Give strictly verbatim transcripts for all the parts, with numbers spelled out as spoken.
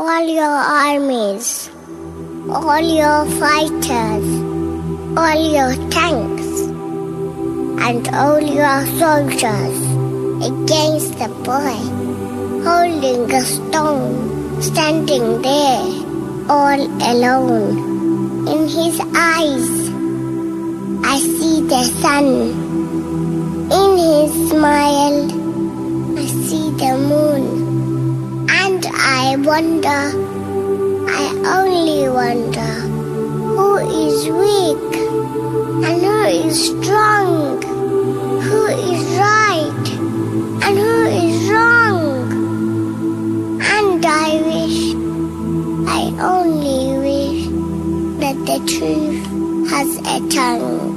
all your armies, all your fighters, all your tanks, and all your soldiers against the boy, holding a stone, standing there, all alone. In his eyes, I see the sun. In his smile, I see the moon. And I wonder, I only wonder, who is weak and who is strong, who is right and who is wrong. And I wish, I only wish that the truth has a tongue.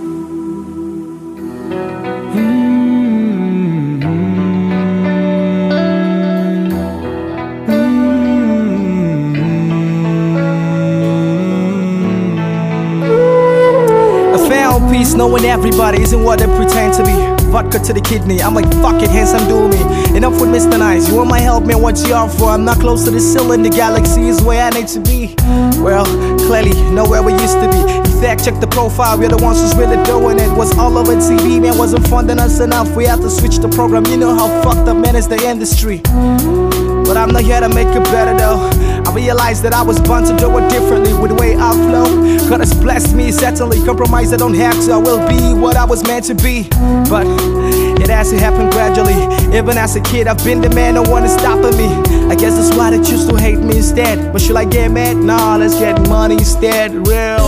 Peace, knowing everybody isn't what they pretend to be. Vodka to the kidney, I'm like fuck it, handsome do me. Enough with Mister Nice, you want my help man, what you offer? I'm not close to the ceiling, the galaxy is where I need to be. Well, clearly, not where we used to be. You fact check the profile, we're the ones who's really doing it. Was all over T V, man, wasn't funding us enough. We have to switch the program, you know how fucked up man is the industry. But I'm not here to make it better though. I realized that I was born to do it differently with the way I flow. God has blessed me, certainly compromise I don't have to. I will be what I was meant to be. But it has to happen gradually. Even as a kid I've been the man, no one is stopping me. I guess that's why they choose to hate me instead. But should I get mad? Nah, let's get money instead. Real.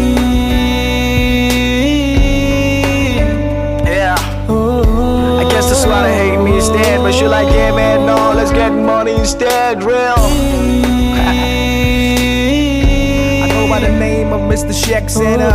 Yeah. I guess that's why they hate me instead. But should I get mad? No, let's get money instead. Real. I go by the name of Mister Shaq Center.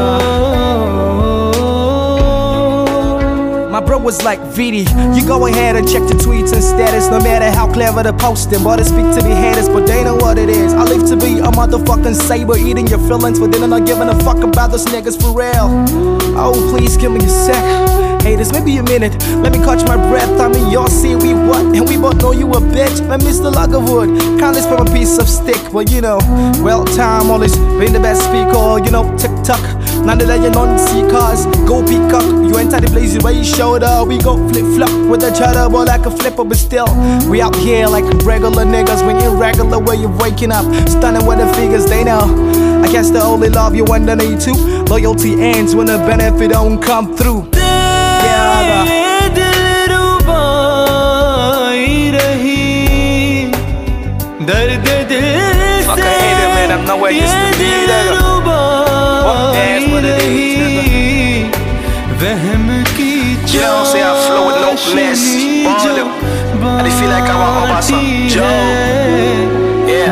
My bro was like, V D, you go ahead and check the tweets and status. No matter how clever the posting, but they speak to me haters, but they know what it is. I live to be a motherfucking saber, eating your feelings, but then not giving a fuck about those niggas for real. Oh, please give me a sec. Haters, maybe a minute, let me catch my breath. I mean, y'all see we what, and we both know you a bitch. Man, Mister Luggerwood, kindness from a piece of stick. But you know, well, time always been the best speaker. You know, tick-tock, none of that you don't see cars. Go peacock, you enter the place, you raise shoulder. We go flip-flop with each other, but like a flipper, but still we out here like regular niggas. When you're irregular, where you're waking up, stunning with the figures, they know. I guess the only love you when they need to. Loyalty ends when the benefit don't come through. Fuck, I hate it, man. I'm nowhere used to be, nigga. Fuck, that's what it is, nigga. You know, say I flow with no finesse. Ball, I feel like I want about some Joe. Yeah.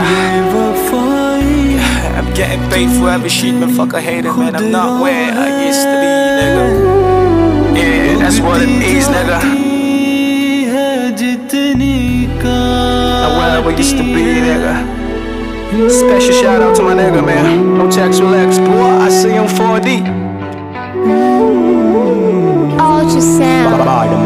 I'm getting paid for every shit, man. Fuck, I hate it, man. I'm not where I used to be, nigga. Yeah, that's what it is, nigga. Not where I used to be, nigga. Special shout out to my nigga, man. No tax relax, boy. I see him four D. Ultra sound.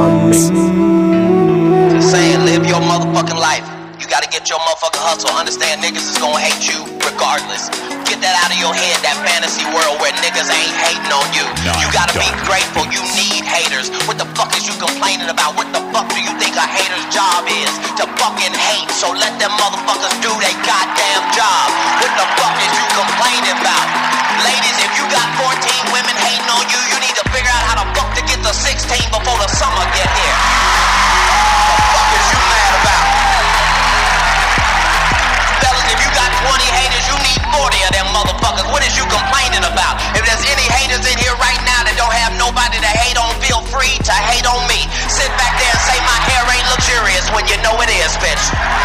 Saying live your motherfucking life. You gotta get your motherfucking hustle. Understand niggas is gonna hate you regardless. Get that out of your head, that fantasy world where niggas ain't hating on you. You gotta be grateful, you need haters. What the fuck is you complaining about? What the fuck do you think a hater's job is? To fucking hate, so let them motherfuckers do their goddamn job. What the fuck is you complaining about? Ladies, if you got fourteen women hating on you, you need to figure out how the fuck to get to sixteen before the summer get here. What the fuck is you mad about? Fellas, if you got twenty haters, you need forty of them motherfuckers. What is you complaining about? If there's any haters in here right now that don't have nobody to hate on, feel free to hate on me. Sit back there and say my hair ain't luxurious when you know it is, bitch.